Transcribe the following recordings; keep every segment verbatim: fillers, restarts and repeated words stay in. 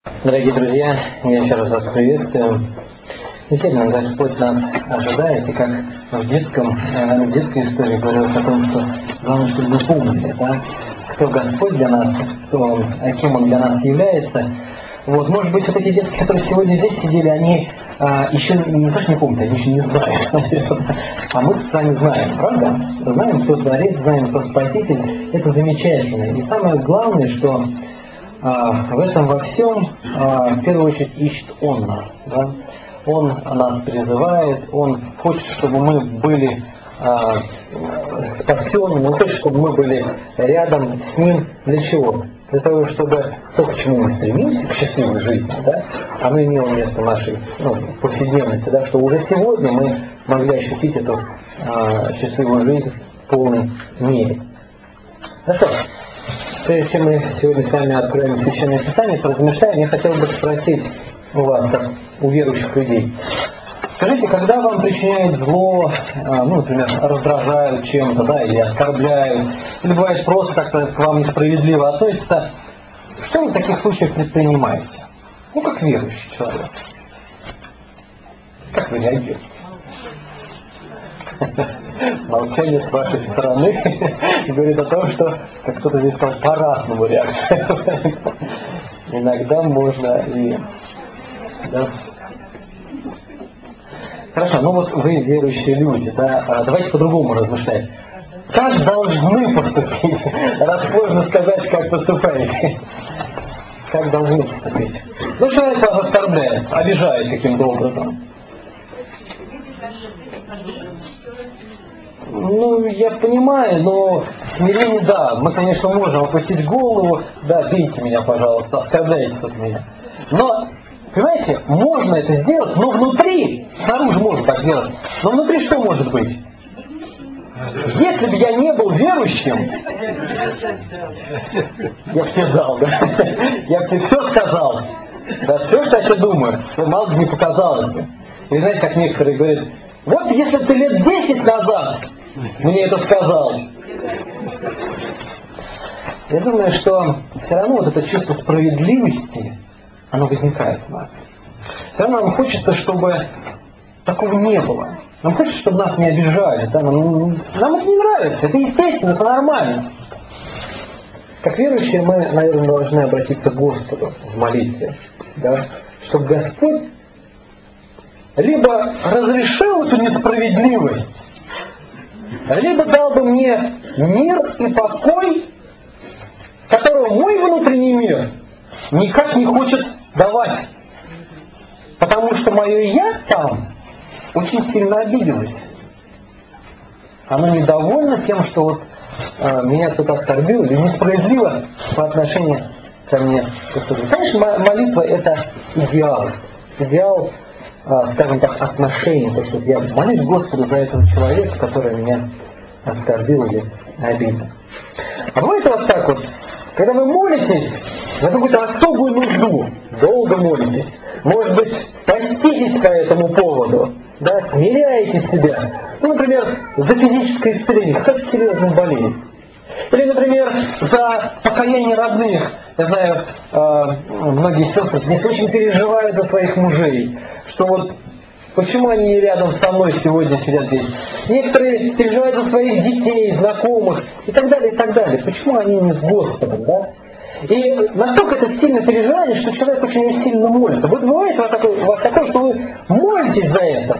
Дорогие друзья, я еще раз вас приветствую. Действительно, Господь нас ожидает, и как в, детском, в детской истории говорилось о том, что главное, чтобы мы помнили, да, кто Господь для нас, кто Он, а кем Он для нас является. Вот, может быть, вот эти детки, которые сегодня здесь сидели, они а, еще не то, что не помнят, они еще не знают, наверное. А мы с вами знаем, правда? Знаем, кто Творец, знаем, кто Спаситель. Это замечательно. И самое главное, что в этом во всем, в первую очередь, ищет Он нас. Да? Он нас призывает, Он хочет, чтобы мы были спасенными, Он хочет, чтобы мы были рядом с Ним. Для чего? Для того, чтобы то, к чему мы стремимся, к счастливой жизни, да, оно имело место в нашей ну, повседневности, да, что уже сегодня мы могли ощутить эту а, счастливую жизнь в полной мере. Хорошо. Прежде чем мы сегодня с вами откроем Священное Писание, поразмышляем, я хотел бы спросить у вас, как у верующих людей. Скажите, когда вам причиняют зло, ну, например, раздражают чем-то, да, или оскорбляют, или бывает просто как-то к вам несправедливо относятся, что вы в таких случаях предпринимаете? Ну, как верующий человек. Как вы реагируете? Молчание с вашей стороны говорит о том, что, как кто-то здесь сказал, по-разному реакция. Иногда можно и... Да. Хорошо, ну вот вы верующие люди, да? Давайте по-другому размышлять. Как должны поступить? Раз сложно сказать, как поступаете. Как должны поступить? Ну, человек вас оскорбляет, обижает каким-то образом. Ну, я понимаю, но смирение, да, мы, конечно, можем опустить голову, да, бейте меня, пожалуйста, оскорбляйте тут меня. Но, понимаете, можно это сделать, но внутри, снаружи можно так делать, но внутри что может быть? Если бы я не был верующим, я бы тебе дал, да, я бы тебе все сказал, да, все, что я тебе думаю, мало бы не показалось бы. И знаете, как некоторые говорят, вот если бы ты лет десять назад мне это сказал. Я думаю, что все равно вот это чувство справедливости, оно возникает у нас. Все равно нам хочется, чтобы такого не было. Нам хочется, чтобы нас не обижали. Да? Нам, нам это не нравится, это естественно, это нормально. Как верующие мы, наверное, должны обратиться к Господу в молитве, да? Чтобы Господь либо разрешил эту несправедливость, либо дал бы мне мир и покой, которого мой внутренний мир никак не хочет давать. Потому что мое «я» там очень сильно обиделось. Оно недовольно тем, что вот, э, меня кто-то оскорбил или несправедливо по отношению ко мне поступил. Конечно, молитва – это идеал. Идеал, скажем так, отношения, то, что я молюсь Господу за этого человека, который меня оскорбил или обидел. А бывает вот так вот, когда вы молитесь за какую-то особую нужду, долго молитесь, может быть, поститесь по этому поводу, да, смиряете себя, ну, например, за физическое исцеление, какая-то серьезная болезнь. Или, например, за покаяние родных. Я знаю, многие сестры здесь очень переживают за своих мужей, что вот почему они не рядом со мной сегодня сидят здесь. Некоторые переживают за своих детей, знакомых и так далее, и так далее. Почему они не с Господом, да? И настолько это сильное переживание, что человек очень сильно молится. Вот бывает у вас такое, у вас такое, что вы молитесь за это.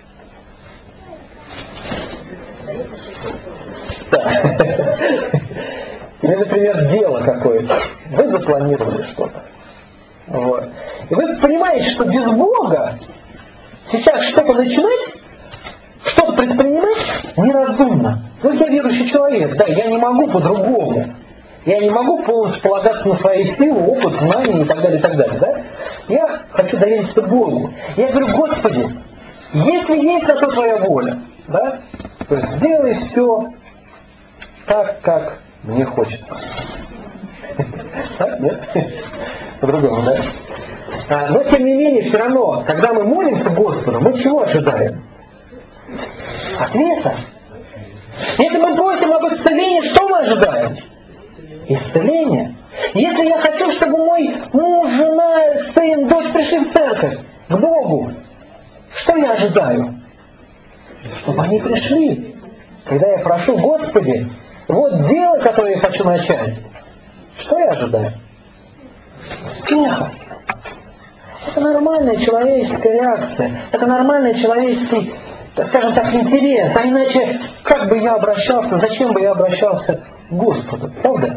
Да. Или, например, дело какое-то. Вы запланировали что-то. Вот. И вы понимаете, что без Бога сейчас что-то начинать, что-то предпринимать неразумно. Ну, я верующий человек, да, я не могу по-другому. Я не могу полностью полагаться на свои силы, опыт, знания и так далее, и так далее. Да? Я хочу довериться Богу. Я говорю, Господи, если есть на то Твоя воля, да, то есть делай все так, как мне хочется. Так, нет? По-другому, да? А, но, тем не менее, все равно, когда мы молимся Господу, мы чего ожидаем? Ответа. Если мы просим об исцелении, что мы ожидаем? Исцеление. Если я хочу, чтобы мой муж, жена, сын, дочь пришли в церковь, к Богу, что я ожидаю? Чтобы они пришли. Когда я прошу: Господи, вот дело, которое я хочу начать, что я ожидаю? Успеха. Это нормальная человеческая реакция. Это нормальный человеческий, скажем так, интерес. А иначе, как бы я обращался, зачем бы я обращался к Господу? Правда?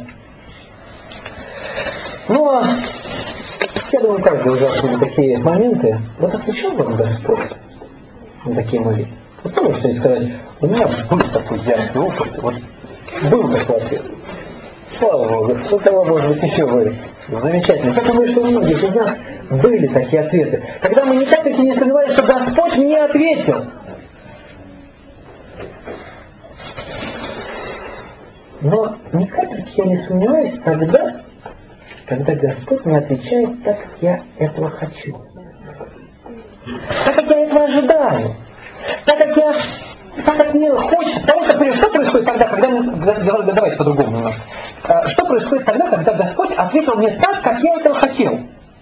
Ну, а я думаю, каждый уже были такие моменты. Вот отвечал вам Господь на такие молитвы. Вот тоже что сказать: у меня был такой яркий опыт, вот был такой ответ. Слава Богу, у кого, может быть, еще вы замечательно. Я думаю, что у многих из нас были такие ответы. Когда мы никак-таки не сомневались, что Господь мне ответил. Но никак-таки я не сомневаюсь тогда, когда Господь мне отвечает так, как я этого хочу. Так, как я этого ожидаю. Так, как я... Так как мне хочется, потому что, что происходит тогда, когда мы, давайте по-другому немножко. Что происходит тогда, когда Господь ответил мне так, как я этого хотел?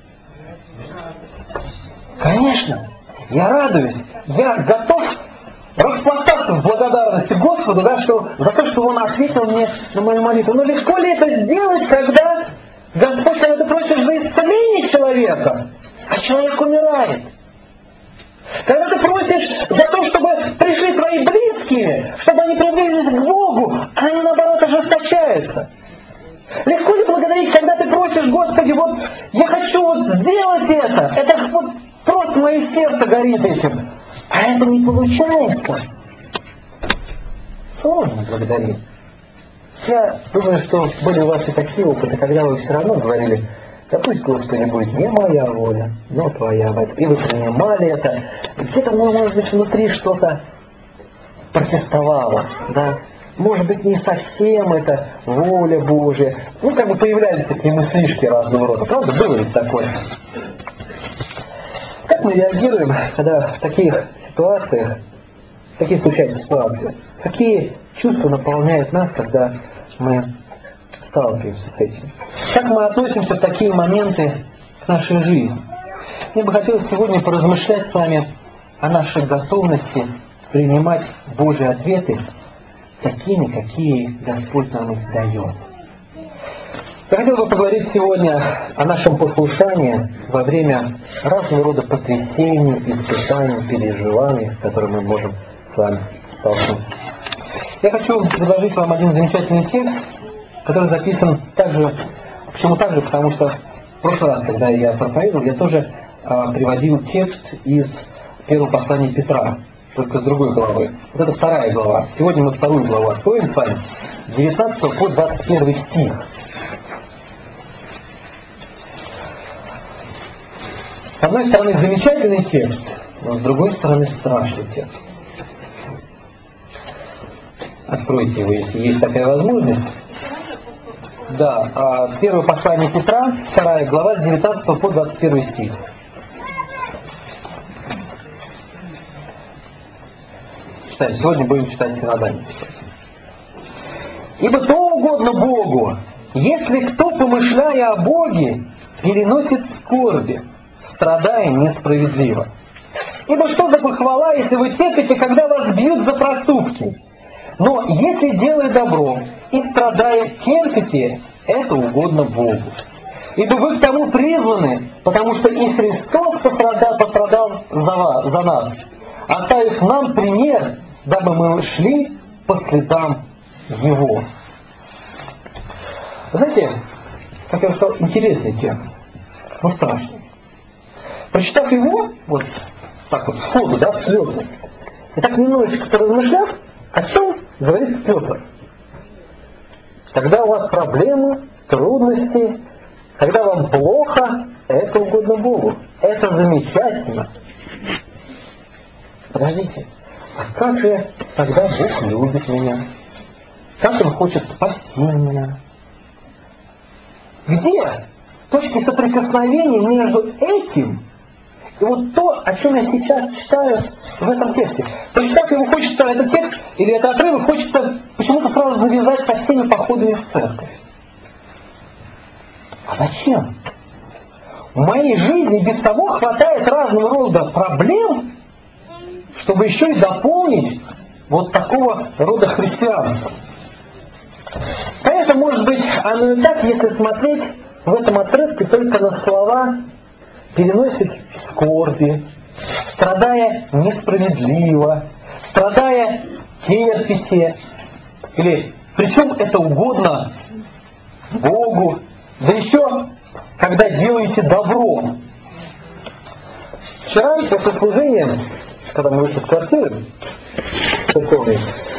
Конечно, я радуюсь, я готов распластаться в благодарности Господу, да, что, за то, что Он ответил мне на мою молитву. Но легко ли это сделать, когда Господь, когда ты просишь за исцеление человека, а человек умирает? Когда ты просишь за то, чтобы пришли твои близкие, чтобы они приблизились к Богу, а они наоборот ожесточаются. Легко ли благодарить, когда ты просишь: Господи, вот я хочу вот сделать это, это вот просто мое сердце горит этим, а это не получается. Сложно благодарить. Я думаю, что были у вас и такие опыты, когда вы все равно говорили: да пусть, Господи, будет не моя воля, но Твоя воля. И вы принимали это. Где-то, может быть, внутри что-то протестовало. Да? Может быть, не совсем это воля Божья. Ну, как бы появлялись такие мыслишки разного рода. Правда, было ведь такое? Как мы реагируем, когда в таких ситуациях, в таких случаются ситуации? Какие чувства наполняют нас, когда мы сталкиваемся с этим? Как мы относимся в такие моменты к нашей жизни? Мне бы хотелось сегодня поразмышлять с вами о нашей готовности принимать Божьи ответы такими, какие Господь нам их дает. Я хотел бы поговорить сегодня о нашем послушании во время разного рода потрясений, испытаний, переживаний, с которыми мы можем с вами столкнуться. Я хочу предложить вам один замечательный текст, который записан также. Почему так же? Потому что в прошлый раз, когда я проповедовал, я тоже а, приводил текст из первого послания Петра, только с другой главы. Вот это вторая глава. Сегодня мы вторую главу откроем с вами, девятнадцатого по двадцать первый стих. С одной стороны замечательный текст, но с другой стороны страшный текст. Откройте его, если есть такая возможность. Да, первое послание Петра, вторая глава, с девятнадцатого по двадцать первый стих. Читаем. Сегодня будем читать синодальный. «Ибо то угодно Богу, если кто, помышляя о Боге, переносит скорби, страдая несправедливо. Ибо что за похвала, если вы терпите, когда вас бьют за проступки? Но если, делая добро и страдая, терпите, это угодно Богу. Ибо вы к тому призваны, потому что и Христос пострадал, пострадал за, вас, за нас, оставив нам пример, дабы мы шли по следам Его». Знаете, как я сказал, интересный текст, но страшный. Прочитав его, вот так вот сходу, да, с лёту, и так немножечко поразмышляв, о чем говорит Петр. Когда у вас проблемы, трудности, когда вам плохо, это угодно Богу. Это замечательно. Подождите, а как же тогда Бог любит меня? Как Он хочет спасти меня? Где точки соприкосновения между этим и вот то, о чем я сейчас читаю в этом тексте? Прочитав его, хочется этот текст или этот отрывок, хочется почему-то сразу завязать со всеми походами в церковь. А зачем? В моей жизни без того хватает разного рода проблем, чтобы еще и дополнить вот такого рода христианства. Конечно, может быть, оно и так, если смотреть в этом отрывке только на слова «переносит скорби», «страдая несправедливо», «страдая терпите», или «причем это угодно Богу», да еще «когда делаете добро». Вчера после служения, когда мы вышли с квартиры церковной,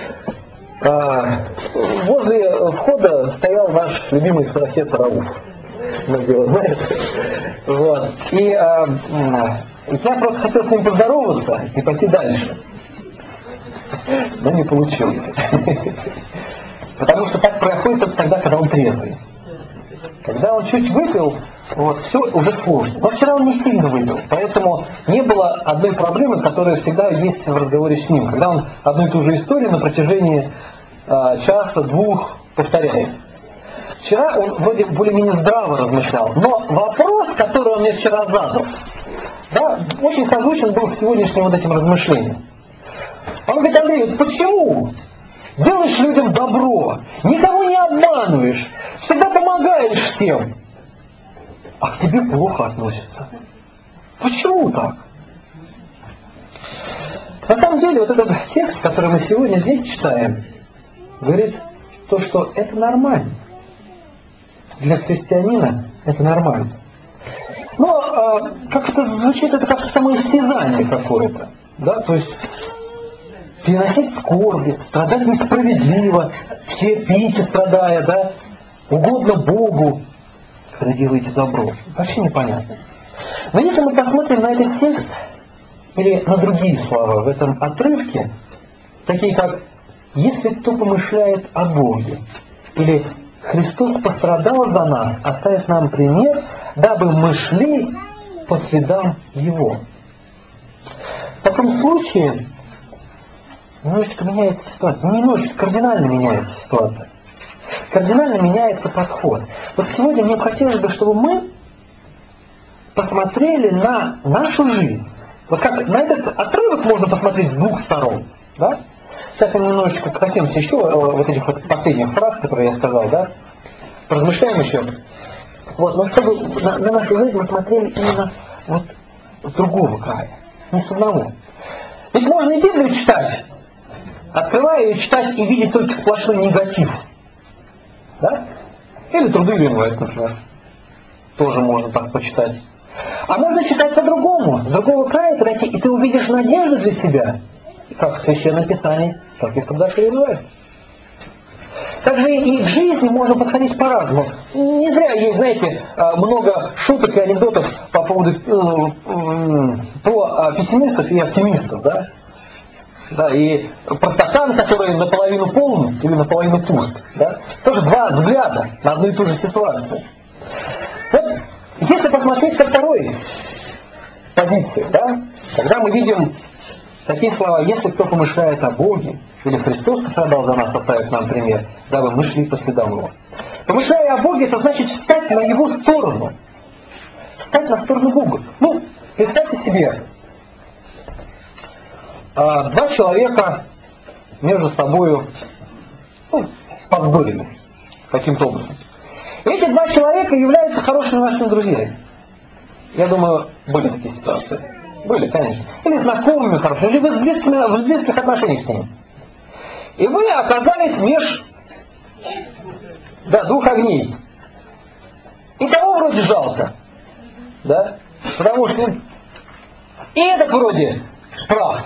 возле входа стоял наш любимый сосед Рауф. Многие его знают. Вот. И а, я просто хотел с ним поздороваться и пойти дальше. Но не получилось. Потому что так происходит это тогда, когда он трезвый. Когда он чуть выпил, вот, все уже сложно. Но вчера он не сильно выпил, поэтому не было одной проблемы, которая всегда есть в разговоре с ним. Когда он одну и ту же историю на протяжении э, часа, двух повторяет. Вчера он вроде более-менее здраво размышлял, но вопрос, который он мне вчера задал, да, очень созвучен был с сегодняшним вот этим размышлением. Он говорит: Андрей, вот почему делаешь людям добро, никого не обманываешь, всегда помогаешь всем, а к тебе плохо относятся? Почему так? На самом деле, вот этот текст, который мы сегодня здесь читаем, говорит то, что это нормально. Для христианина это нормально. Но э, как это звучит, это как самоистязание какое-то. Да? То есть переносить скорби, страдать несправедливо, терпите, страдая, да, угодно Богу, когда делаете добро. Вообще непонятно. Но если мы посмотрим на этот текст или на другие слова в этом отрывке, такие как «если кто помышляет о Боге» или «Христос пострадал за нас, оставив нам пример, дабы мы шли по следам Его». В таком случае немножечко меняется ситуация. Не немножечко, кардинально меняется ситуация. Кардинально меняется подход. Вот сегодня мне хотелось бы, чтобы мы посмотрели на нашу жизнь. Вот как на этот отрывок можно посмотреть с двух сторон. Да? Сейчас мы немножечко коснемся еще вот этих вот последних фраз, которые я сказал, да? Поразмышляем еще. Вот, но чтобы на, на нашу жизнь мы смотрели именно вот с другого края, не с одного. Ведь можно и Библию читать, открывая ее, читать и видеть только сплошной негатив. Да? Или труды Ленвайт, например. Тоже можно так почитать. А можно читать по-другому, с другого края пройти, и ты увидишь надежду для себя, как в Священном Писании, так и в трудах Ленвайта. Также и к жизни можно подходить по-разному. Не зря есть, знаете, много шуток и анекдотов по поводу про пессимистов и оптимистов, да? Да, и про стакан, который наполовину полон или наполовину пуст. Да? Тоже два взгляда на одну и ту же ситуацию. Вот, если посмотреть со второй позиции, да, когда мы видим такие слова: «если кто помышляет о Боге», или «Христос пострадал за нас, оставив нам пример, дабы мы шли по следам Его». Помышляя о Боге, это значит встать на Его сторону. Встать на сторону Бога. Ну, представьте себе, два человека между собой, ну, повздорили каким-то образом. И эти два человека являются хорошими вашими друзьями. Я думаю, были такие ситуации. Были, конечно. Или знакомыми хорошими, или вы в близких, в близких отношениях с ними. И вы оказались меж да, двух огней. И того вроде жалко. Да? Потому что и этот вроде прав.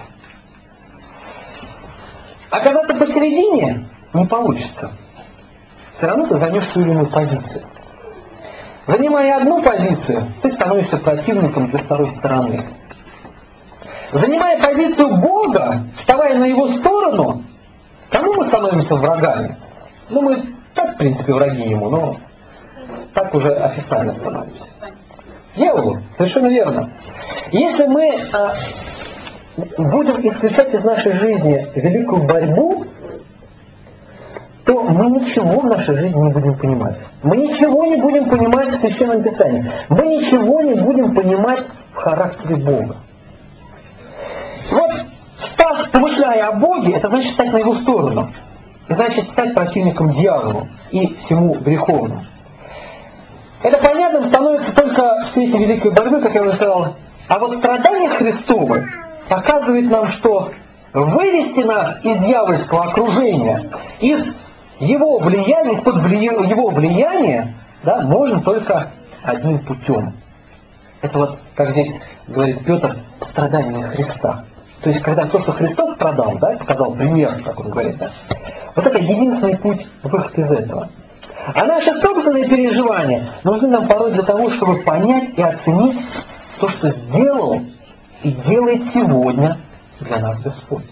А когда ты посередине, не получится. Все равно ты займешь ту или иную позицию. Занимая одну позицию, ты становишься противником для второй стороны. Занимая позицию Бога, вставая на Его сторону, кому мы становимся врагами? Ну, мы так, в принципе, враги Ему, но так уже официально становимся. Дьяволу, совершенно верно. Если мы а, будем исключать из нашей жизни великую борьбу, то мы ничего в нашей жизни не будем понимать. Мы ничего не будем понимать в Священном Писании. Мы ничего не будем понимать в характере Бога. Вот, став, помышляя о Боге, это значит стать на Его сторону. Значит стать противником дьяволу и всему греховному. Это понятным становится только в свете великой борьбы, как я уже сказал. А вот страдания Христовы показывают нам, что вывести нас из дьявольского окружения, из его влияния, из-под влия... его влияния, да, можно только одним путем. Это вот, как здесь говорит Петр, страдания Христа. То есть, когда то, что Христос страдал, да, показал пример, как он говорит, да, вот это единственный путь, выход из этого. А наши собственные переживания нужны нам порой для того, чтобы понять и оценить то, что сделал и делает сегодня для нас Господь.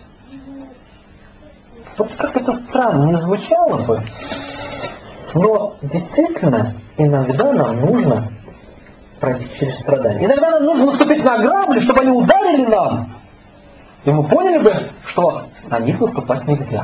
Вот как это странно не звучало бы, но действительно иногда нам нужно пройти через страдания. Иногда нам нужно наступить на грабли, чтобы они ударили нам. И мы поняли бы, что на них наступать нельзя.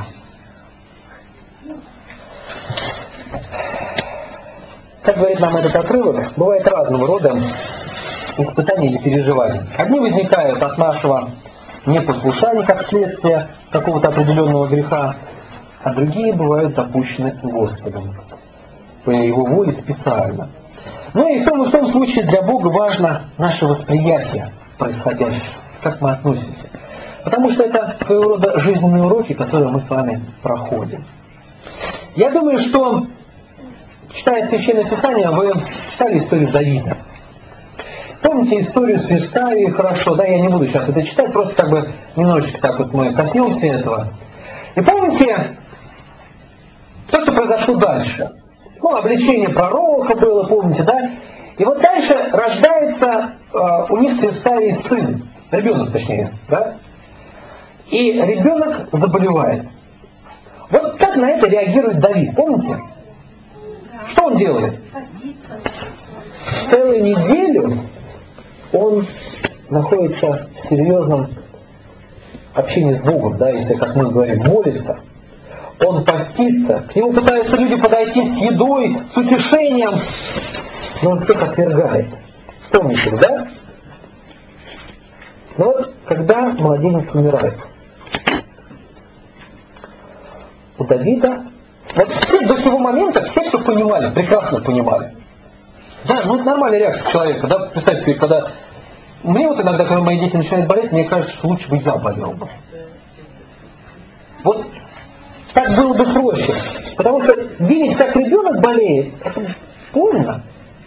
Как говорит нам этот отрывок, бывает разного рода испытания или переживания. Одни возникают от нашего непослушания, как следствие какого-то определенного греха, а другие бывают допущены Господом по Его воле специально. Ну и в том и в том случае для Бога важно наше восприятие происходящего, как мы относимся. Потому что это своего рода жизненные уроки, которые мы с вами проходим. Я думаю, что, читая Священное Писание, вы читали историю Давида. Помните историю с Исаией хорошо, да, я не буду сейчас это читать, просто как бы немножечко так вот мы коснемся этого. И помните то, что произошло дальше. Ну, обличение пророка было, помните, да? И вот дальше рождается э, у них с Исаией сын, ребенок точнее, да? И ребенок заболевает. Вот как на это реагирует Давид, помните? Что он делает? Целую неделю он находится в серьезном общении с Богом, да, если, как мы говорим, молится. Он постится, к нему пытаются люди подойти с едой, с утешением, но он всех отвергает. Помните, да? Но вот когда младенец умирает, у Давида, вот все до сего момента, все все понимали, прекрасно понимали. Да, ну это нормальная реакция человека, да, представьте себе, когда мне вот иногда, когда мои дети начинают болеть, мне кажется, что лучше бы я болел бы. Вот так было бы проще. Потому что видеть, как ребенок болеет, это больно.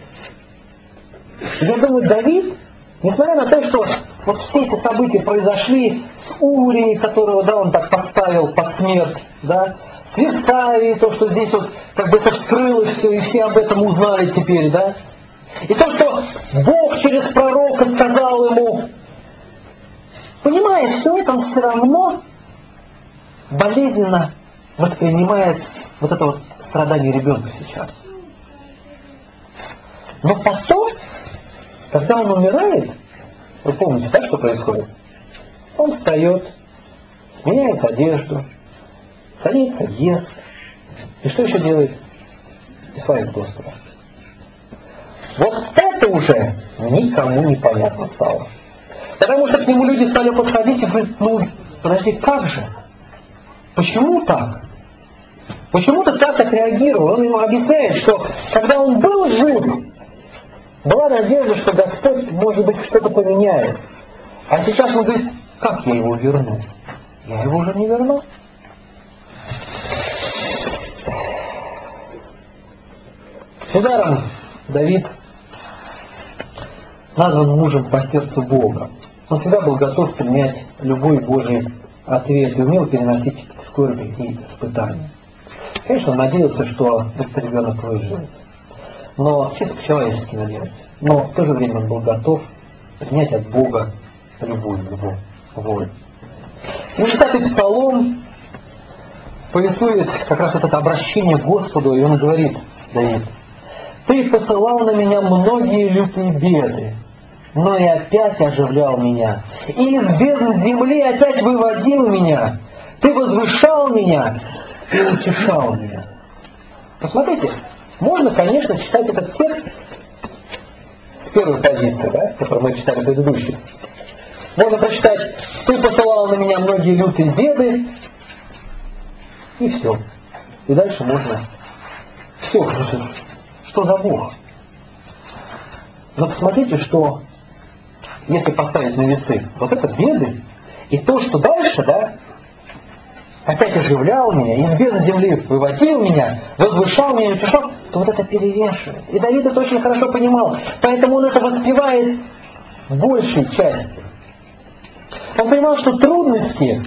Я думаю, Давид, несмотря на то, что вот все эти события произошли с Урией, которого, да, он так подставил под смерть, да, с Версавией, то, что здесь вот как бы это вскрылось все, и все об этом узнали теперь, да, и то, что Бог через пророка сказал ему, понимая все это, он все равно болезненно воспринимает вот это вот страдание ребенка сейчас. Но потом, когда он умирает, вы помните, да, что происходит? Он встает, сменяет одежду, садится, ест. И что еще делает? И славит Господа. Вот это уже никому не понятно стало. Потому что к нему люди стали подходить и говорить, ну, подожди, как же? Почему так? Почему ты так отреагировал? Он ему объясняет, что когда он был жив, была надежда, что Господь, может быть, что-то поменяет. А сейчас он говорит, как я его верну? Я его уже не верну. Недаром Давид назван мужем по сердцу Бога. Он всегда был готов принять любой Божий ответ и умел переносить скорби и испытания. Конечно, он надеялся, что этот ребенок выживет. Но чисто по-человечески надеялся. Но в то же время он был готов принять от Бога любую его волю. семидесятый псалом повествует как раз вот это обращение к Господу, и он говорит, Давид, «Ты посылал на меня многие лютые беды, но и опять оживлял меня, и из бездны земли опять выводил меня. Ты возвышал меня и утешал меня. Посмотрите, можно, конечно, читать этот текст с первой позиции, да, которую мы читали предыдущий. Можно прочитать: «Ты посылал на меня многие лютые беды», и все. И дальше можно все. Что за Бог? Но посмотрите, что если поставить на весы вот это беды, и то, что дальше, да, опять оживлял меня, из бездны земли выводил меня, возвышал меня и утешал, то вот это перевешивает. И Давид это очень хорошо понимал, поэтому он это воспевает в большей части. Он понимал, что трудности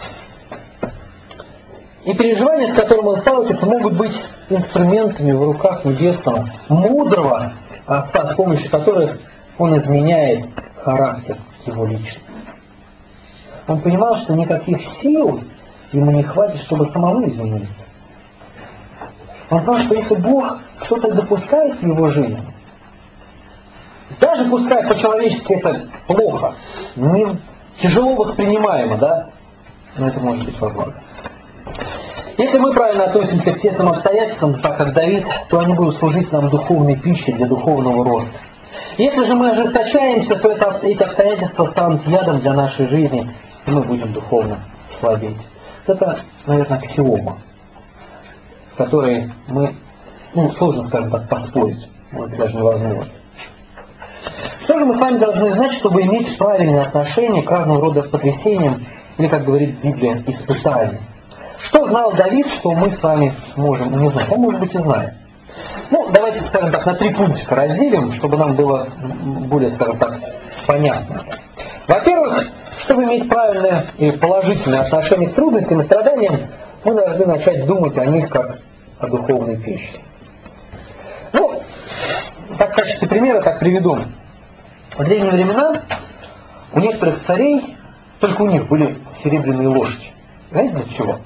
и переживания, с которыми он сталкивается, могут быть инструментами в руках небесного, мудрого Отца, с помощью которых он изменяет характер его личности. Он понимал, что никаких сил ему не хватит, чтобы самому измениться. Он знал, что если Бог что-то допускает в его жизни, даже пускай по-человечески это плохо, не тяжело воспринимаемо, да, но это может быть во благо. Если мы правильно относимся к тесным обстоятельствам, так как Давид, то они будут служить нам духовной пищей для духовного роста. Если же мы ожесточаемся, то это, эти обстоятельства станут ядом для нашей жизни, и мы будем духовно слабеть. Это, наверное, аксиома, в которой мы, ну, сложно, скажем так, поспорить, может быть, даже невозможно. Что же мы с вами должны знать, чтобы иметь правильное отношение к разного рода потрясениям, или, как говорит Библия, испытаниям? Что знал Давид, что мы с вами можем не знать? А может быть и знаем. Ну, давайте, скажем так, на три пунктика разделим, чтобы нам было более, скажем так, понятно. Во-первых, чтобы иметь правильное и положительное отношение к трудностям и страданиям, мы должны начать думать о них как о духовной пище. Ну, так в качестве примера так приведу. В древние времена у некоторых царей, только у них были серебряные ложки. Знаете для чего?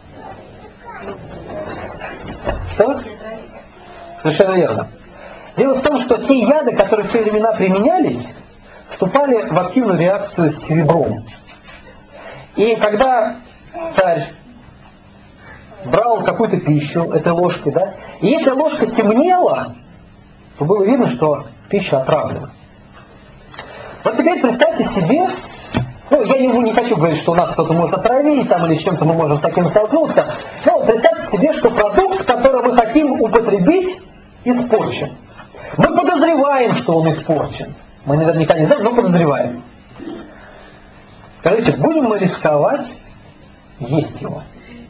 Что? Совершенно верно. Дело в том, что те яды, которые в те времена применялись, вступали в активную реакцию с серебром. И когда царь брал какую-то пищу этой ложкой, да, и если ложка темнела, то было видно, что пища отравлена. Вот теперь представьте себе, ну, я не, не хочу говорить, что у нас кто-то может отравить, там, или с чем-то мы можем с таким столкнуться, но представьте себе, что продукт, который мы хотим употребить, испорчен. Мы подозреваем, что он испорчен. Мы наверняка не знаем, но подозреваем. Скажите, будем мы рисковать есть его?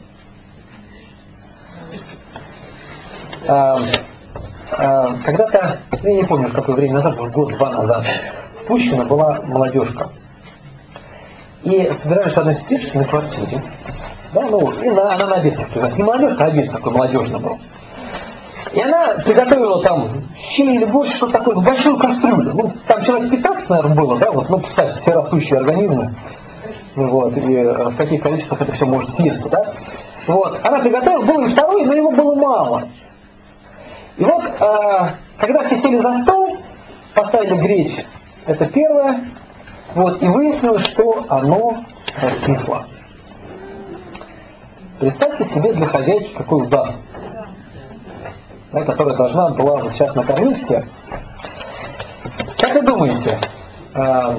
А, а, когда-то, я не помню, в какое время назад, год-два назад, пущена была молодежка. И собирались в одной встрече на квартире. Да, ну, и на, она на обед пригласила. Не молодежь, а обед такой молодежный был. И она приготовила там щи или борщ, что такое, ну, большую кастрюлю. Ну, там человек пятнадцать, наверное, было, да, вот, ну, представьте, все растущие организмы. Вот, и в каких количествах это все может съесться, да. Вот, она приготовила, был и второй, но его было мало. И вот, а, когда все сели за стол, поставили греть, это первое, вот, и выяснилось, что оно раскисло. Представьте себе для хозяйки какой удар, да, которая должна была сейчас накормить всех. Как вы думаете, а,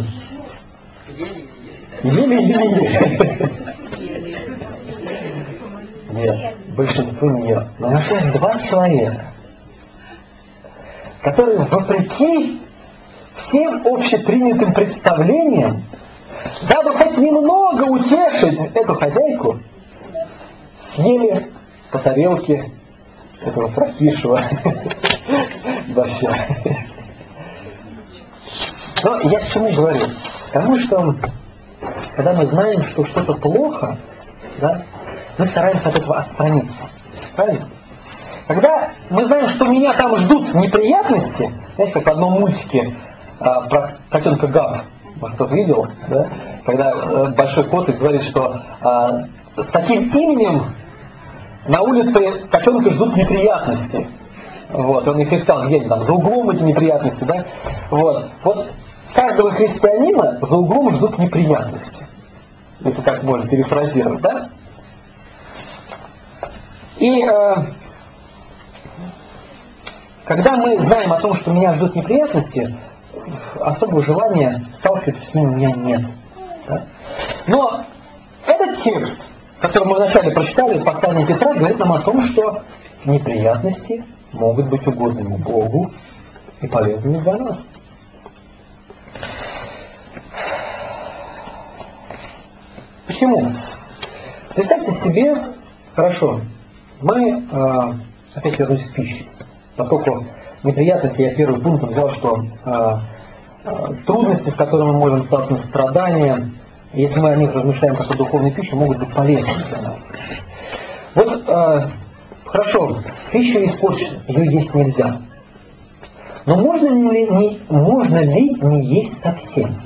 ели или не ели? Нет, большинство не ел. Но нашлось два человека, которые вопреки всем общепринятым представлениям, дабы хоть немного утешить эту хозяйку, съели по тарелке этого фракишева. Да все. Но я к чему говорю? Потому что, когда мы знаем, что что-то плохо, да, мы стараемся от этого отстраниться. Правильно? Когда мы знаем, что меня там ждут неприятности, знаете, как в одном мультике а, про котенка Гав, кто-то видел, да? Когда а, большой кот говорит, что а, с таким именем на улице котенка ждут неприятности. Вот, он их искал, где они там, за углом эти неприятности, да? Вот, вот каждого христианина за углом ждут неприятности. Если так можно перефразировать, да? И э, когда мы знаем о том, что меня ждут неприятности, особого желания сталкиваться с ними у меня нет. Да? Но этот текст, который мы вначале прочитали, послание Петра, говорит нам о том, что неприятности могут быть угодными Богу и полезными для нас. Почему? Представьте себе, хорошо, мы, э, опять вернусь к пище, поскольку неприятности, я первый пункт взял, что э, э, трудности, с которыми мы можем сталкиваться, страдания, если мы о них размышляем как о духовной пище, могут быть полезными для нас. Вот, э, хорошо, пища испорчена, ее есть нельзя. Но можно ли не, можно ли не есть совсем?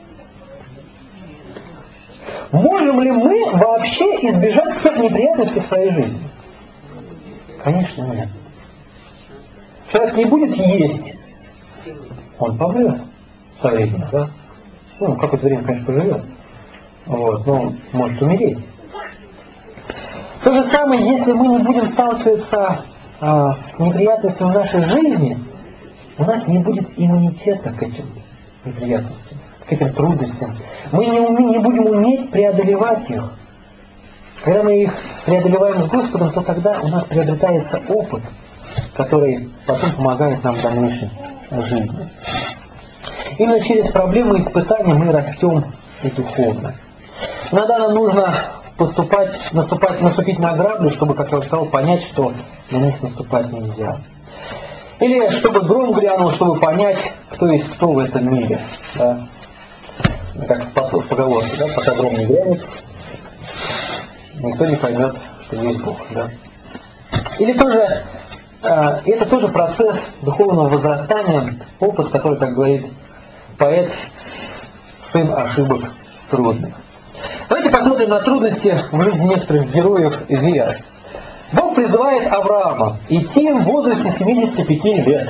Можем ли мы вообще избежать всех неприятностей в своей жизни? Конечно, нет. Человек не будет есть, он помрет со временем, да? Ну, какое-то время, конечно, поживет. Вот, но может умереть. То же самое, если мы не будем сталкиваться а, с неприятностями в нашей жизни, у нас не будет иммунитета к этим неприятностям, к этим трудностям. Мы не, уме, не будем уметь преодолевать их. Когда мы их преодолеваем с Господом, то тогда у нас приобретается опыт, который потом помогает нам в дальнейшей жизни. Именно через проблемы и испытания мы растем и духовно. Иногда нам нужно поступать, наступать, наступить на грабли, чтобы, как я уже сказал, понять, что на них наступать нельзя. Или чтобы гром грянул, чтобы понять, кто есть кто в этом мире. Да? Как в поговорке, да? Пока гром не грянет, никто не поймет, что есть Бог. Да? Или тоже, э, это тоже процесс духовного возрастания, опыт, который, как говорит поэт, сын ошибок трудных. Давайте посмотрим на трудности в жизни некоторых героев веры. Бог призывает Авраама идти в возрасте семидесяти пяти лет.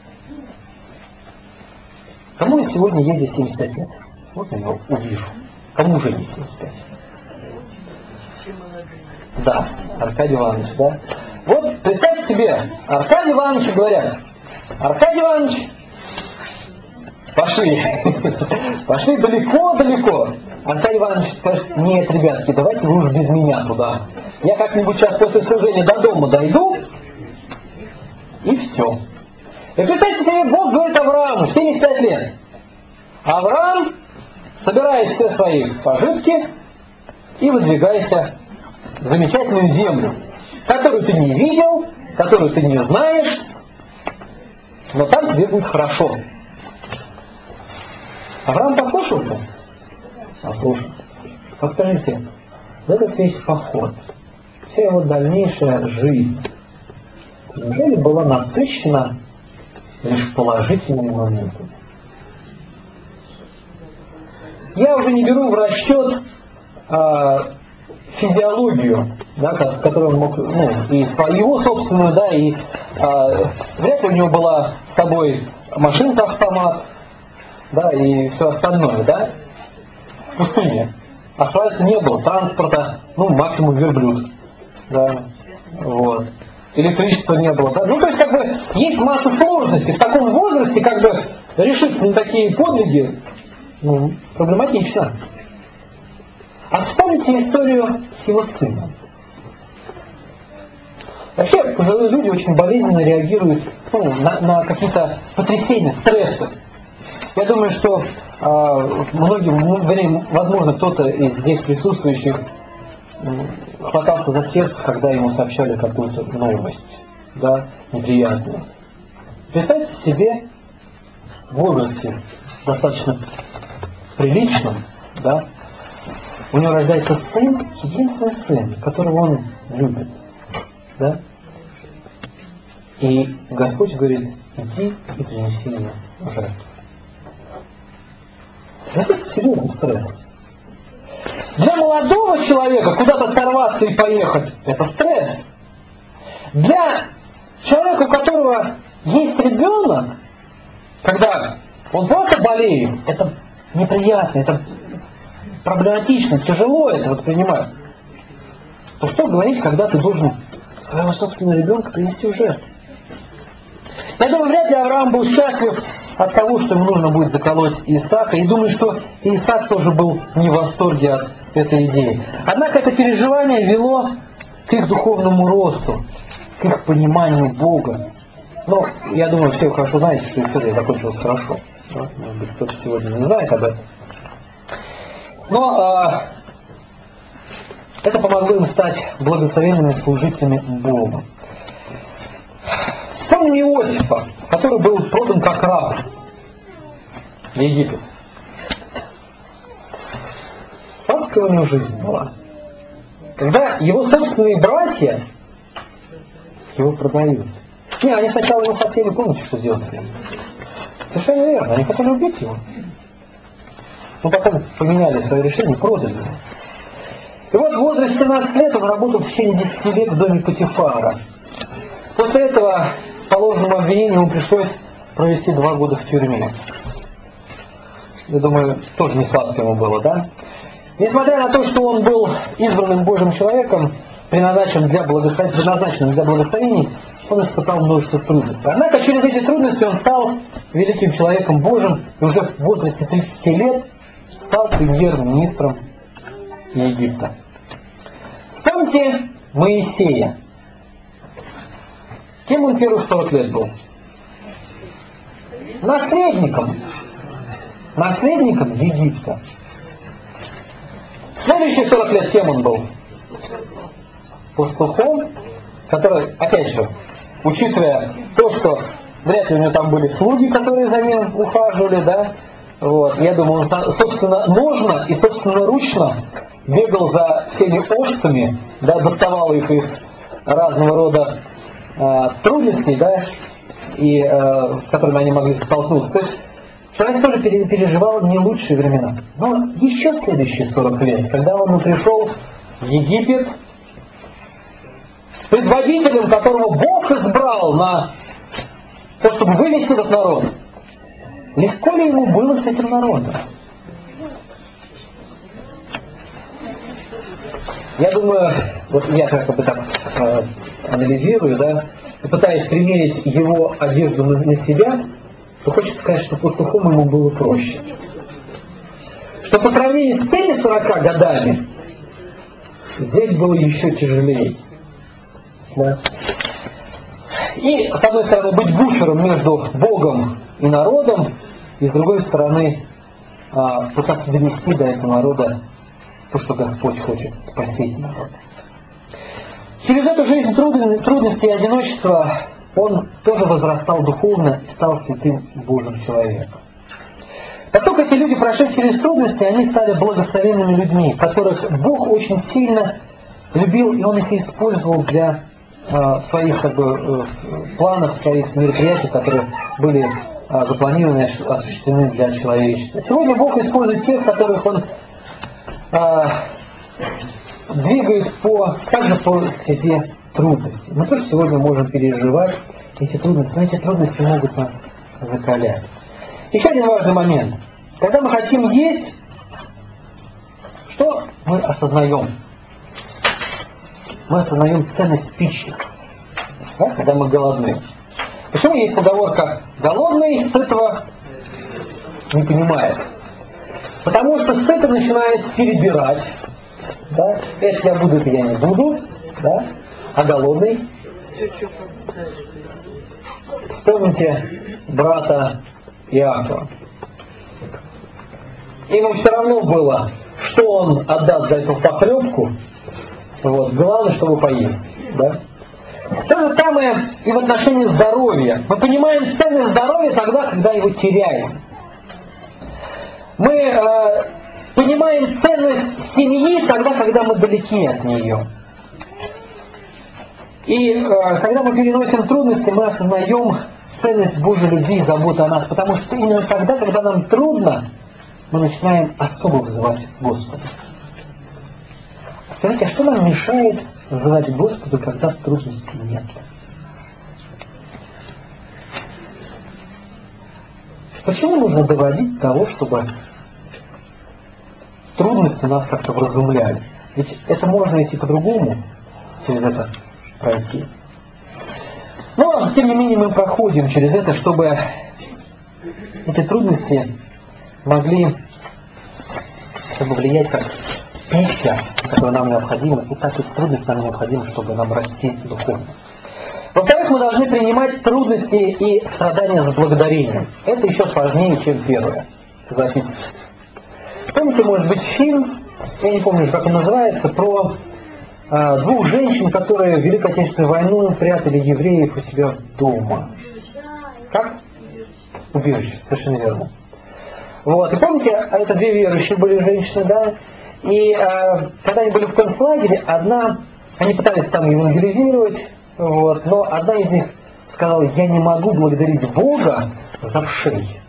Кому сегодня есть здесь семьдесят пять лет? Вот я его увижу. Кому уже есть семьдесят пять? Да, Аркадий Иванович, да? Вот представьте себе, Аркадий Иванович говорят, Аркадий Иванович, пошли, пошли далеко-далеко. Аркадий Иванович скажет, нет, ребятки, давайте вы уж без меня туда. Я как-нибудь сейчас после служения до дома дойду, и все. И представьте себе, Бог говорит Аврааму, в семьдесят пять лет. Авраам, собирай все свои пожитки и выдвигайся в замечательную землю, которую ты не видел, которую ты не знаешь, но там тебе будет хорошо. Авраам послушался? Послушался. Вот скажите, этот весь поход, вся его дальнейшая жизнь, неужели была насыщена лишь положительными моментами? Я уже не беру в расчет э, физиологию, да, с которой он мог, ну, и свою собственную, да, и э, вряд ли у него была с собой машинка-автомат, да, и все остальное, да, в пустыне. Асфальта не было, транспорта, ну, максимум верблюд, да, вот. Электричества не было, да. Ну, то есть, как бы, есть масса сложностей. В таком возрасте, как бы, решиться на такие подвиги, ну, проблематично. А вспомните историю с его сыном. Вообще, пожилые люди очень болезненно реагируют, ну, на, на какие-то потрясения, стрессы. Я думаю, что э, многим, вернее, возможно, кто-то из здесь присутствующих хватался за сердце, когда ему сообщали какую-то новость, да, неприятную. Представьте себе в возрасте достаточно приличном, да, у него рождается сын, единственный сын, которого он любит, да, и Господь говорит, иди и принеси ему жертву. Это серьезный стресс. Для молодого человека куда-то сорваться и поехать – это стресс. Для человека, у которого есть ребенок, когда он просто болеет, это неприятно, это проблематично, тяжело это воспринимать. То что говорить, когда ты должен своего собственного ребенка принести в жертву. Я думаю, вряд ли Авраам был счастлив от того, что ему нужно будет заколоть Исаака. И думаю, что и Исаак тоже был не в восторге от этой идеи. Однако это переживание вело к их духовному росту, к их пониманию Бога. Но я думаю, все хорошо знаете, что история закончилась хорошо. Да? Может быть, кто-то сегодня не знает об этом. Но а, это помогло им стать благословенными служителями Бога. Вспомним Иосифа, который был продан как раб в Египет. Сладкая у него жизнь была. Когда его собственные братья его продают. Не, они сначала его хотели, помните, что сделать с ним? Совершенно верно, они хотели убить его. Но потом поменяли свое решение, продали его. И вот в возрасте семнадцати лет он работал в течение десяти лет в доме Потифара. После этого по ложному обвинению ему пришлось провести два года в тюрьме. Я думаю, тоже не сладко ему было, да? Несмотря на то, что он был избранным Божьим человеком, предназначенным для благословений, предназначенным для благословений, он испытал множество трудностей. Однако через эти трудности он стал великим человеком Божьим и уже в возрасте тридцати лет стал премьер-министром Египта. Вспомните Моисея. Кем он первых сорок лет был? Наследником. Наследником Египта. Следующие сорок лет кем он был? Пастухом, который, опять же, учитывая то, что вряд ли у него там были слуги, которые за ним ухаживали, да, вот, я думаю, он, собственно, ножно и собственноручно бегал за всеми овцами, да, доставал их из разного рода э, трудностей, да, и, э, с которыми они могли столкнуться. То есть человек тоже переживал не лучшие времена. Но еще следующие сорок лет, когда он пришел в Египет, предводителем, которого Бог избрал на то, чтобы вывести этот народ, легко ли ему было с этим народом? Я думаю, вот я как бы так э, анализирую, да, и пытаюсь примерить его одежду на, на себя, то хочется сказать, что пастухом ему было проще. Что по сравнению с теми сорока годами, здесь было еще тяжелее. Да? И, с одной стороны, быть буфером между Богом и народом, и, с другой стороны, пытаться донести до этого народа то, что Господь хочет спасти народ. Через эту жизнь трудностей и одиночества он тоже возрастал духовно и стал святым Божьим человеком. Поскольку эти люди прошли через трудности, они стали благословенными людьми, которых Бог очень сильно любил, и Он их использовал для э, своих как бы, э, планов, своих мероприятий, которые были э, запланированы и осуществлены для человечества. Сегодня Бог использует тех, которых Он э, двигает по, также по стезе трудностей. Мы тоже сегодня можем переживать эти трудности, но эти трудности могут нас закалять. Еще один важный момент. Когда мы хотим есть, что мы осознаем? Мы осознаем ценность пищи, да, когда мы голодны. Почему есть поговорка «голодный сытого не понимает»? Потому что сытый начинает перебирать. Да? Это я буду, это я не буду. Да? А голодный? Вспомните брата Иакова. Ему все равно было, что он отдаст за эту похлебку. Вот. Главное, чтобы поесть. Да? То же самое и в отношении здоровья. Мы понимаем ценность здоровья тогда, когда его теряем. Мы э, понимаем ценность семьи тогда, когда мы далеки от нее. И э, когда мы переносим трудности, мы осознаем ценность Божьей любви и заботы о нас. Потому что именно тогда, когда нам трудно, мы начинаем особо взывать Господу. Скажите, а что нам мешает взывать Господу, когда трудностей нет? Почему нужно доводить до того, чтобы трудности нас как-то вразумляли? Ведь это можно идти по-другому, через это пройти. Но, тем не менее, мы проходим через это, чтобы эти трудности могли чтобы влиять как пища, которая нам необходима, и так эти трудности нам необходимы, чтобы нам расти духовно. Во-вторых, мы должны принимать трудности и страдания с благодарением. Это еще сложнее, чем первое. Согласитесь. Помните, может быть, фильм, я не помню, как он называется, про э, двух женщин, которые в Великой Отечественную войну прятали евреев у себя дома. Как? Убежище, совершенно верно. Вот. И помните, это две верующие были женщины, да? И э, когда они были в концлагере, одна, они пытались там евангелизировать, вот, но одна из них сказала: я не могу благодарить Бога за вшей.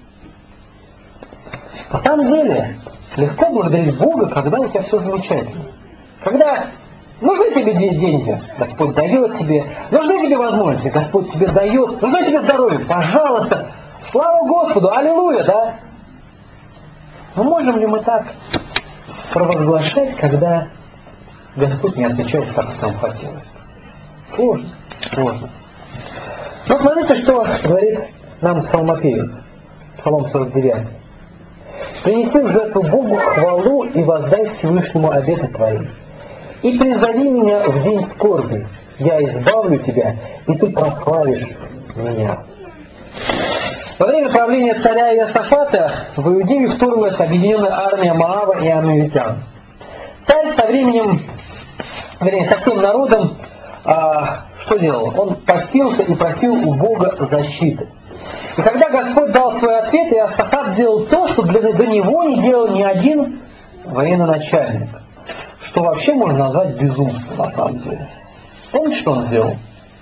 На самом деле, легко благодарить Бога, когда у тебя все замечательно. Когда нужны тебе деньги, Господь дает тебе. Нужны тебе возможности, Господь тебе дает. Нужно тебе здоровье, пожалуйста. Слава Господу, аллилуйя, да? Но можем ли мы так провозглашать, когда Господь не отвечает, как нам хотелось? Сложно, сложно. Но смотрите, что говорит нам псалмопевец, Псалом сорок девять. «Принеси в жертву Богу хвалу и воздай Всевышнему обеты твои. И призови меня в день скорби, я избавлю тебя, и ты прославишь меня». Во время правления царя Иосафата в Иудею вторглась объединенная армия Моава и аммонитян. Царь со временем, вернее, со всем народом, а, что делал? Он постился и просил у Бога защиты. И когда Господь дал свой ответ, Иосафат сделал то, что для, до него не делал ни один военачальник. Что вообще можно назвать безумством на самом деле. Помните, что он сделал?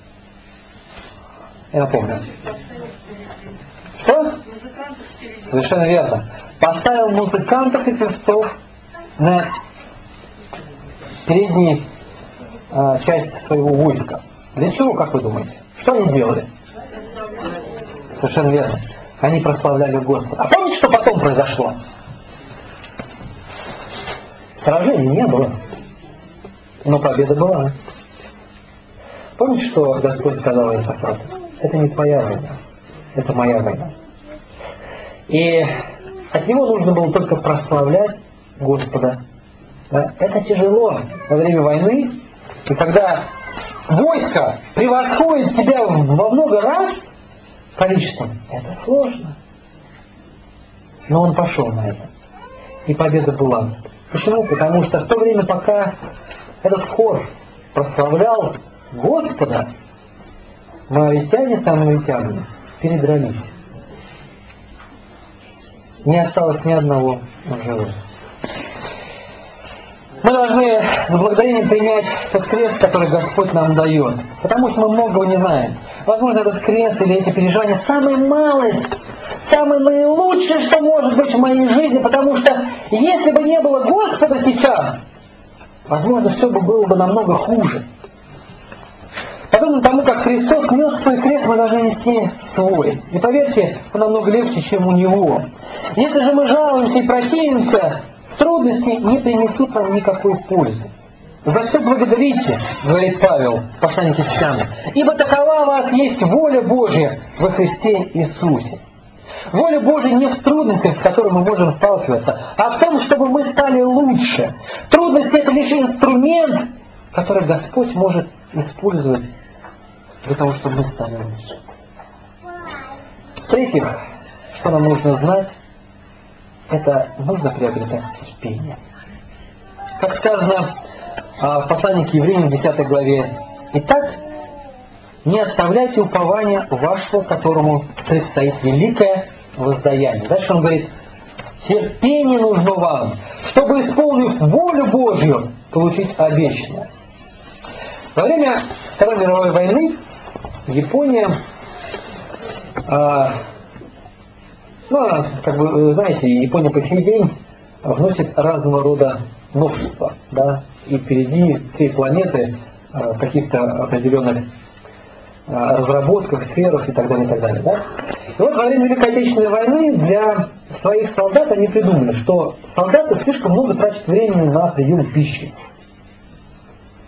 Я напомню. Что? Совершенно верно. Поставил музыкантов и певцов на переднюю э, часть своего войска. Для чего, как вы думаете? Что они делали? Совершенно верно. Они прославляли Господа. А помните, что потом произошло? Сражений не было. Но победа была. Помните, что Господь сказал Иосафату? Это не твоя война. Это моя война. И от него нужно было только прославлять Господа. Да? Это тяжело во время войны. И когда войско превосходит тебя во много раз количеством, это сложно. Но он пошел на это. И победа была. Почему? Потому что в то время, пока этот хор прославлял Господа, моавитяне с аммонитянами передрались. Не осталось ни одного живого. Мы должны с благодарением принять тот крест, который Господь нам дает. Потому что мы многого не знаем. Возможно, этот крест или эти переживания самая малость, самое наилучшее, что может быть в моей жизни. Потому что если бы не было Господа сейчас, возможно, все бы было бы намного хуже. Подобно тому, как Христос нес свой крест, мы должны нести свой. И поверьте, он намного легче, чем у Него. Если же мы жалуемся и противимся, трудности не принесут нам никакой пользы. За что благодарите, говорит Павел, посланник к Ефесянам, ибо такова у вас есть воля Божья во Христе Иисусе. Воля Божья не в трудностях, с которыми мы можем сталкиваться, а в том, чтобы мы стали лучше. Трудности — это лишь инструмент, который Господь может использовать для того, чтобы мы стали лучше. В-третьих, что нам нужно знать, это нужно приобретать терпение. Как сказано в послании к Евреям в десятой главе, «Итак, не оставляйте упования вашего, которому предстоит великое воздаяние». Дальше он говорит, терпение нужно вам, чтобы, исполнив волю Божью, получить обещанное. Во время Второй мировой войны Япония, а, ну, как вы знаете, Япония по сей день вносит разного рода новшества, да, и впереди всей планеты а, в каких-то определенных а, разработках, сферах и так далее, и так далее, да. И вот во время Великой Отечественной войны для своих солдат они придумали, что солдаты слишком много тратят времени на прием пищи.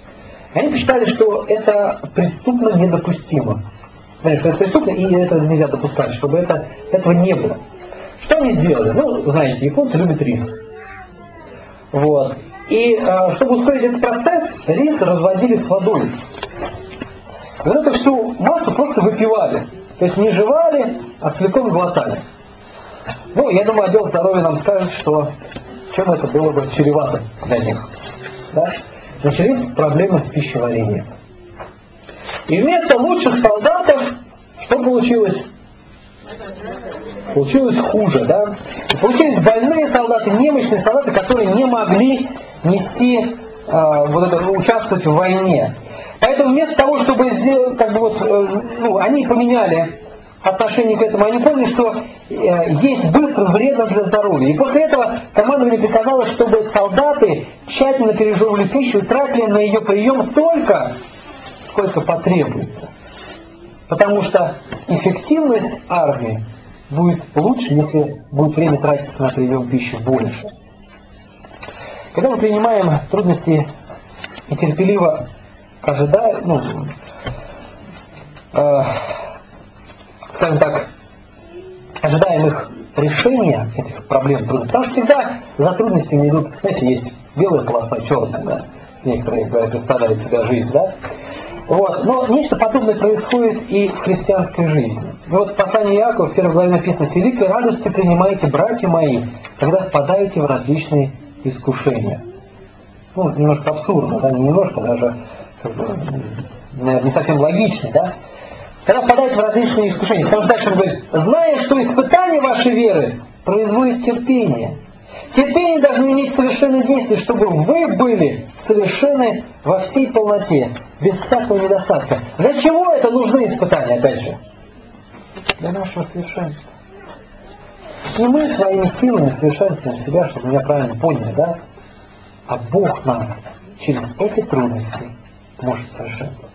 Они посчитали, что это преступно недопустимо. Понимаете, что это преступно и это нельзя допускать, чтобы это, этого не было. Что они сделали? Ну, знаете, японцы любят рис. Вот. И э, чтобы ускорить этот процесс, рис разводили с водой. И вот эту всю массу просто выпивали. То есть не жевали, а целиком глотали. Ну, я думаю, отдел здоровья нам скажет, что чем это было бы чревато для них. Да? Начались проблемы с пищеварением. И вместо лучших солдатов, что получилось? Получилось хуже, да? Получились больные солдаты, немощные солдаты, которые не могли нести, э, вот это, участвовать в войне. Поэтому вместо того, чтобы сделать, как бы вот, э, ну, они поменяли отношение к этому, они поняли, что э, есть быстро вредно для здоровья. И после этого командование приказало, чтобы солдаты тщательно пережевывали пищу и тратили на ее прием столько, сколько потребуется. Потому что эффективность армии будет лучше, если будет время тратиться на прием пищи больше. Когда мы принимаем трудности и терпеливо ожидаем, ну, э, скажем так, ожидаем их решения, этих проблем, трудностей, потому что всегда за трудностями идут, знаете, есть белая полоса, черная, да? Некоторые говорят, представляют себя жизнь, да? Вот. Но нечто подобное происходит и в христианской жизни. И вот в послании Иакова в первой главе написано: «С великой радостью принимайте, братья мои, когда впадаете в различные искушения». Ну, немножко абсурдно, да, не немножко, даже, как бы, наверное, не совсем логично, да? Когда впадаете в различные искушения. Потому что дальше он говорит: «Зная, что испытание вашей веры производит терпение». Терпение должно иметь совершенное действие, чтобы вы были совершенны во всей полноте, без всякого недостатка. Для чего это нужны испытания, опять же? Для нашего совершенства. Не мы своими силами совершенствуем себя, чтобы меня правильно поняли, да? А Бог нас через эти трудности может совершенствовать.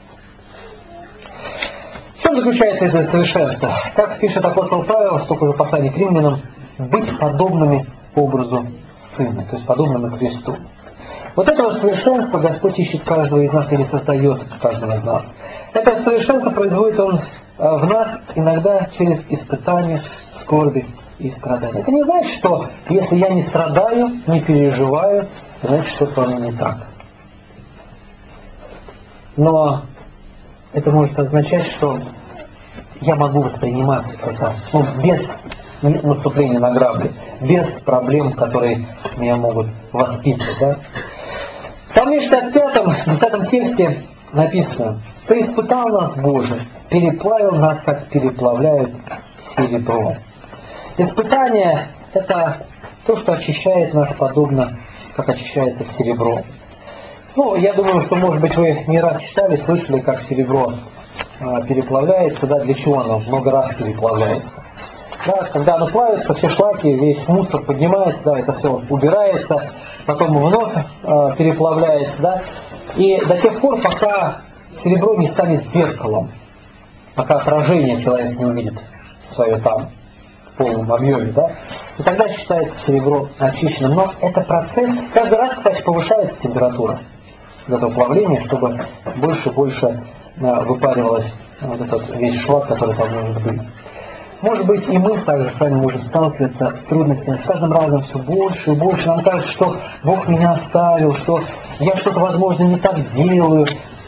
В чем заключается это совершенство? Как пишет апостол Павел, столько же посланий к римлянам: быть подобными образу Сына, то есть подобными Христу. Вот этого совершенства Господь ищет каждого из нас или создает каждого из нас. Это совершенство производит Он в нас иногда через испытания, скорби и страдания. Это не значит, что если я не страдаю, не переживаю, значит, что-то оно не так. Но это может означать, что я могу воспринимать это, ну, без наступления на грабли, без проблем, которые меня могут воспитывать. Да? В Псалме шестьдесят пятом, десятом тексте написано: «Ты испытал нас, Боже, переплавил нас, как переплавляют серебро». Испытание – это то, что очищает нас подобно, как очищается серебро. Ну, я думаю, что, может быть, вы не раз читали, слышали, как серебро а, переплавляется, да, для чего оно много раз переплавляется. Да, когда оно плавится, все шлаки, весь мусор поднимается, да, это все убирается, потом вновь э, переплавляется, да, и до тех пор, пока серебро не станет зеркалом, пока отражение человек не увидит свое там в полном объеме, да, и тогда считается серебро очищенным. Но это процесс, каждый раз, кстати, повышается температура этого плавления, чтобы больше и больше э, выпаривалось вот этот весь шлак, который там может быть. Может быть, и мы также с вами можем сталкиваться с трудностями. С каждым разом все больше и больше. Нам кажется, что Бог меня оставил, что я что-то, возможно, не так делаю.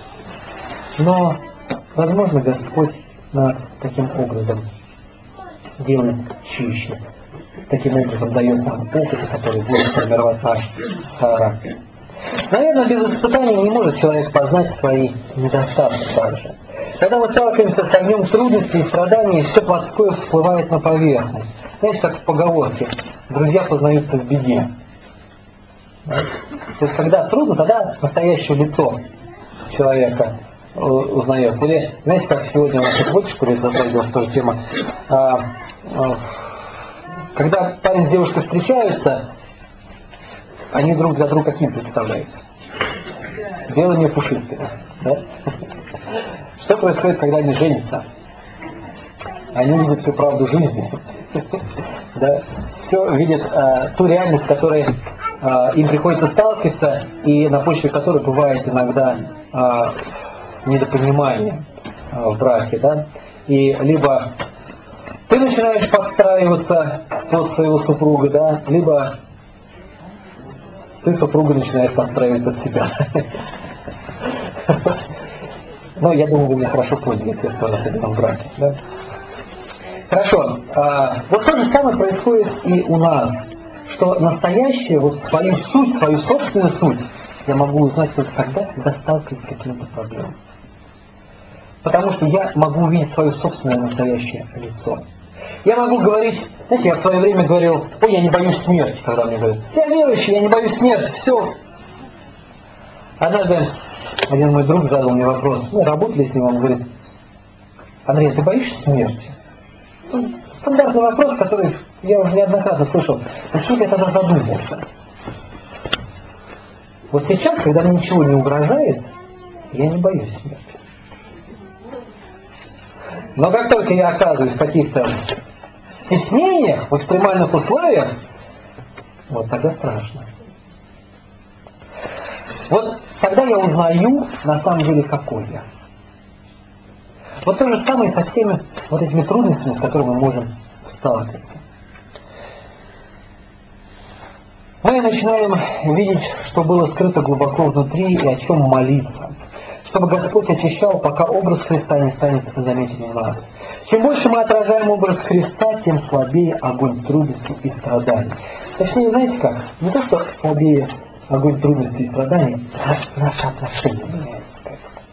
Но, возможно, Господь нас таким образом делает чище. Таким образом дает нам опыт, который будет формировать наш характер. Наверное, без испытаний не может человек познать свои недостатки также. Когда мы сталкиваемся с огнем трудностей и страданий, все плотское всплывает на поверхность. Знаете, как в поговорке: друзья познаются в беде. Да? То есть, когда трудно, тогда настоящее лицо человека узнается. Или, знаете, как сегодня у нас в больше школе затрагивалась тоже тема, а, а, когда парень с девушкой встречаются, они друг для друга каким представляются? Белыми и пушистыми. Да? Что происходит, когда они женятся? Они видят всю правду жизни. Да? Все видят э, ту реальность, в которой э, им приходится сталкиваться, и на почве которой бывает иногда недопонимание в браке, да, и либо ты начинаешь подстраиваться под своего супруга, да, либо ты супруга начинаешь подстраивать под себя. Но я думаю, вы меня хорошо поняли, те, кто на этом браке, да. Хорошо. Вот то же самое происходит и у нас, что настоящее, вот свою суть, свою собственную суть я могу узнать только тогда, когда сталкиваюсь с какими-то проблемами. Потому что я могу увидеть свое собственное настоящее лицо. Я могу говорить, знаете, я в свое время говорил, ой, я не боюсь смерти, когда мне говорят, я верующий, я не боюсь смерти, все. Однажды один мой друг задал мне вопрос, мы работали с ним, он говорит, Андрей, ты боишься смерти? Ну, стандартный вопрос, который я уже неоднократно слышал. Но тут я тогда задумался. Вот сейчас, когда мне ничего не угрожает, я не боюсь смерти. Но как только я оказываюсь в каких-то стеснениях, в экстремальных условиях, вот тогда страшно. Вот тогда я узнаю, на самом деле, какой я. Вот то же самое со всеми вот этими трудностями, с которыми мы можем сталкиваться. Мы начинаем видеть, что было скрыто глубоко внутри и о чем молиться. Чтобы Господь очищал, пока образ Христа не станет заметен в нас. Чем больше мы отражаем образ Христа, тем слабее огонь трудностей и страданий. Точнее, знаете как? Не то, что слабее огонь трудностей и страданий, а наши отношения меняются.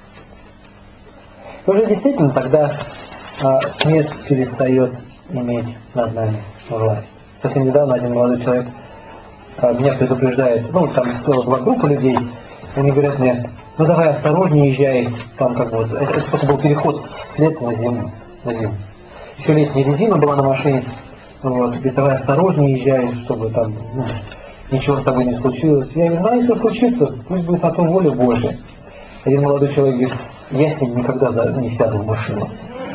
И уже действительно тогда а, смерть перестает иметь над нами власть. Совсем недавно один молодой человек а, меня предупреждает, ну там целых два группы людей, они говорят мне, ну давай осторожнее езжай, там как бы вот, это, это только был переход с лета на зиму, на зиму. Еще летняя резина была на машине, вот, говорит, давай осторожнее езжай, чтобы там ну, ничего с тобой не случилось. Я говорю, ну если случится, пусть будет на то воля Божия. Один молодой человек говорит, я с ним никогда не сяду в машину.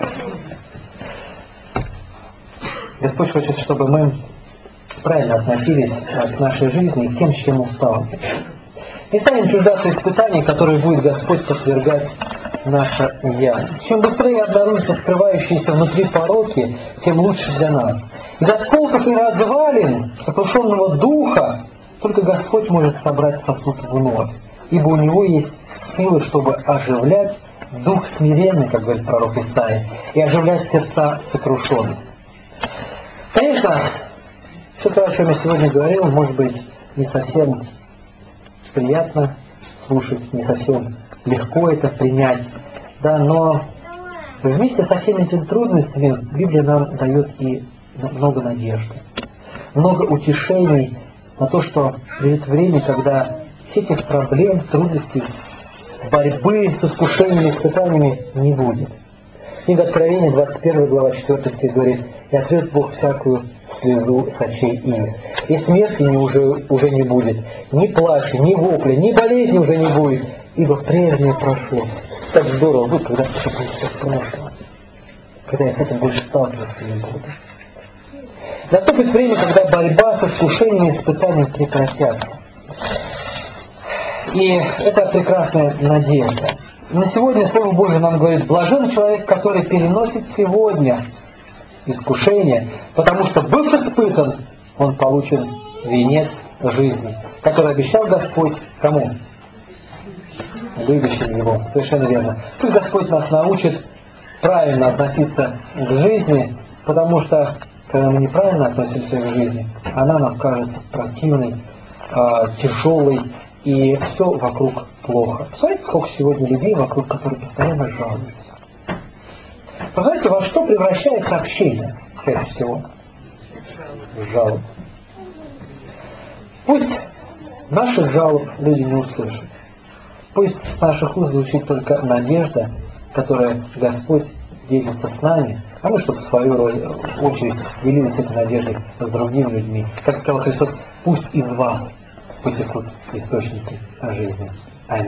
Господь хочет, чтобы мы правильно относились к нашей жизни и к тем, с чем мы сталкиваемся. Не станем чуждаться испытаний, которые будет Господь подвергать наше «я». Чем быстрее обнаружатся скрывающиеся внутри пороки, тем лучше для нас. Из осколков и развалин сокрушенного духа только Господь может собрать сосуд вновь, ибо у Него есть силы, чтобы оживлять дух смиренный, как говорит пророк Исаия, и оживлять сердца сокрушенных. Конечно, все то, о чем я сегодня говорил, может быть не совсем приятно слушать, не совсем легко это принять, да, но вместе со всеми этими трудностями Библия нам дает и много надежды, много утешений на то, что придет время, когда всех этих проблем, трудностей, борьбы с искушениями, испытаниями не будет. Книга Откровения, двадцать первая глава, четвёртый стих говорит, «И отрет Бог всякую слезу с очей их. И смерти уже, уже не будет, ни плача, ни вопля, ни болезни уже не будет, ибо прежнее прошло». Так здорово будет, когда все происходит в прошлом, когда я с этим больше сталкиваться не буду. Наступит время, когда борьба с искушениями и испытаниями прекратятся. И это прекрасная надежда. На сегодня Слово Божие нам говорит, блажен человек, который переносит сегодня искушение, потому что, быв испытан, он получит венец жизни, который обещал Господь кому? Любящим Его. Совершенно верно. Пусть Господь нас научит правильно относиться к жизни, потому что, когда мы неправильно относимся к жизни, она нам кажется противной, тяжелой, и все вокруг плохо. Смотрите, сколько сегодня людей вокруг, которые постоянно жалуются. Вы знаете, во что превращается общение чаще всего? В жалобу. Пусть наших жалоб люди не услышат. Пусть с наших уст звучит только надежда, которая Господь делится с нами, а мы, чтобы в свою очередь делились этой надеждой с другими людьми. Как сказал Христос, пусть из вас потекут источники жизни.